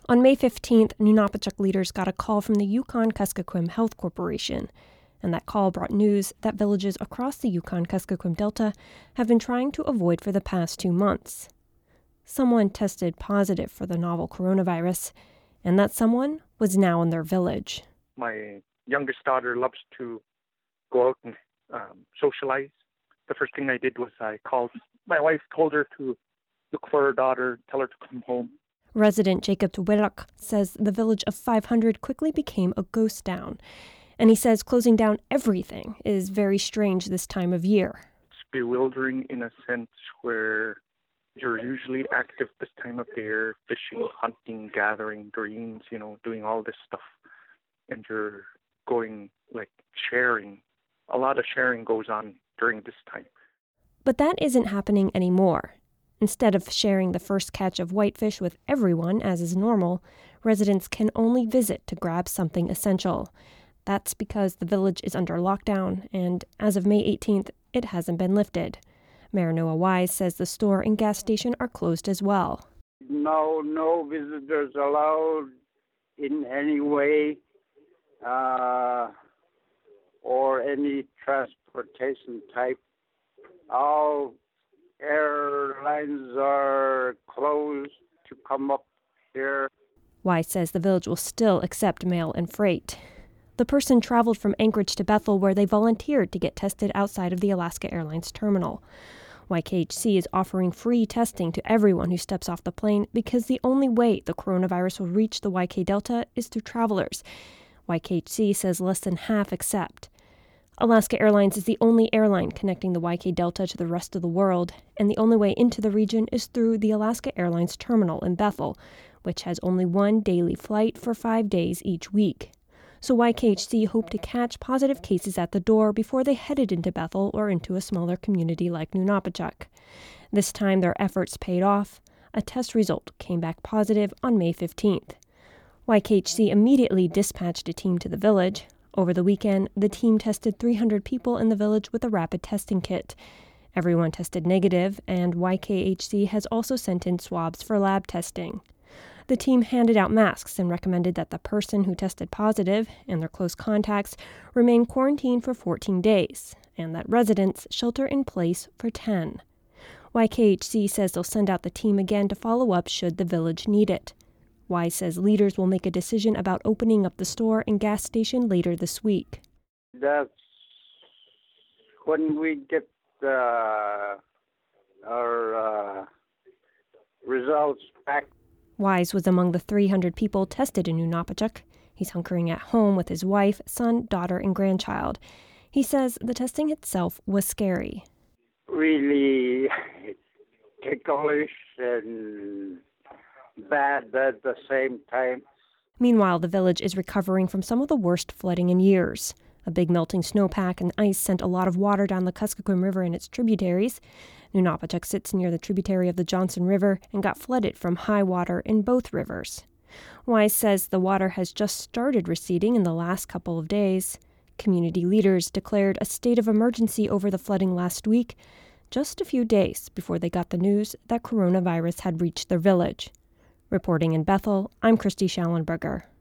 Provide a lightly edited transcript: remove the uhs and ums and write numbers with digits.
On May 15th, Nunaputchuk leaders got a call from the Yukon-Kuskokwim Health Corporation, and that call brought news that villages across the Yukon-Kuskokwim Delta have been trying to avoid for the past 2 months. Someone tested positive for the novel coronavirus, and that someone was now in their village. My youngest daughter loves to go out and socialize. The first thing I did was I called my wife, told her to look for her daughter, tell her to come home. Resident Jacob Tuwirak says the village of 500 quickly became a ghost town, and he says closing down everything is very strange this time of year. It's bewildering in a sense where you're usually active this time of the year, fishing, hunting, gathering greens, doing all this stuff. And you're going, sharing. A lot of sharing goes on during this time. But that isn't happening anymore. Instead of sharing the first catch of whitefish with everyone, as is normal, residents can only visit to grab something essential. That's because the village is under lockdown, and as of May 18th, it hasn't been lifted. Mayor Noah Wise says the store and gas station are closed as well. No visitors allowed in any way, or any transportation type. All airlines are closed to come up here. Wise says the village will still accept mail and freight. The person traveled from Anchorage to Bethel, where they volunteered to get tested outside of the Alaska Airlines terminal. YKHC is offering free testing to everyone who steps off the plane because the only way the coronavirus will reach the YK Delta is through travelers. YKHC says less than half accept. Alaska Airlines is the only airline connecting the YK Delta to the rest of the world, and the only way into the region is through the Alaska Airlines terminal in Bethel, which has only one daily flight for 5 days each week. So YKHC hoped to catch positive cases at the door before they headed into Bethel or into a smaller community like Nunaputchuk. This time their efforts paid off. A test result came back positive on May 15th. YKHC immediately dispatched a team to the village. Over the weekend, the team tested 300 people in the village with a rapid testing kit. Everyone tested negative, and YKHC has also sent in swabs for lab testing. The team handed out masks and recommended that the person who tested positive and their close contacts remain quarantined for 14 days, and that residents shelter in place for 10. YKHC says they'll send out the team again to follow up should the village need it. Wise says leaders will make a decision about opening up the store and gas station later this week. That's when we get our results back. Wise was among the 300 people tested in Nunaputchuk. He's hunkering at home with his wife, son, daughter, and grandchild. He says the testing itself was scary. Really ticklish and bad at the same time. Meanwhile, the village is recovering from some of the worst flooding in years. A big melting snowpack and ice sent a lot of water down the Kuskokwim River and its tributaries. Nunaputchuk sits near the tributary of the Johnson River and got flooded from high water in both rivers. Wise says the water has just started receding in the last couple of days. Community leaders declared a state of emergency over the flooding last week, just a few days before they got the news that coronavirus had reached their village. Reporting in Bethel, I'm Christy Schallenberger.